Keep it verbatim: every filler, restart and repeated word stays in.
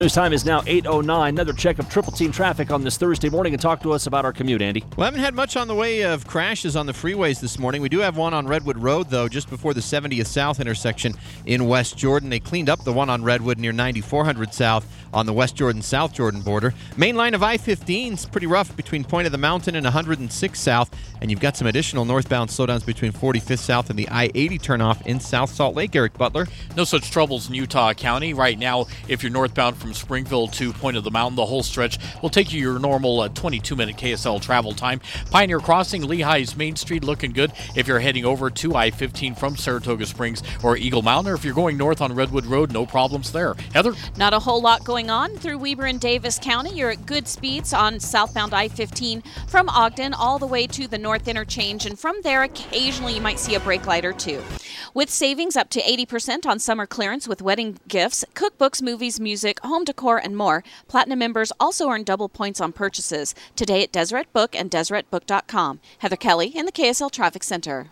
News time is now eight oh nine. Another check of Triple Team traffic on this Thursday morning, and talk to us about our commute, Andy. We haven't had much on the way of crashes on the freeways this morning. We do have one on Redwood Road, though, just before the seventieth South intersection in West Jordan. They cleaned up the one on Redwood near ninety-four hundred South on the West Jordan-South Jordan border. Main line of I fifteen is pretty rough between Point of the Mountain and one hundred six South, and you've got some additional northbound slowdowns between forty-fifth South and the I eighty turnoff in South Salt Lake. Eric Butler. No such troubles in Utah County. Right now, if you're northbound from Springville to Point of the Mountain, the whole stretch will take you your normal uh, twenty-two minute K S L travel time. Pioneer Crossing, Lehigh's Main Street looking good if you're heading over to I fifteen from Saratoga Springs or Eagle Mountain, or if you're going north on Redwood Road, no problems there. Heather? Not a whole lot going on through Weber and Davis County. You're at good speeds on southbound I fifteen from Ogden all the way to the north interchange, and from there occasionally you might see a brake light or two. With savings up to eighty percent on summer clearance with wedding gifts, cookbooks, movies, music, home decor, and more, Platinum members also earn double points on purchases. Today at Deseret Book and Deseret Book dot com. Heather Kelly in the K S L Traffic Center.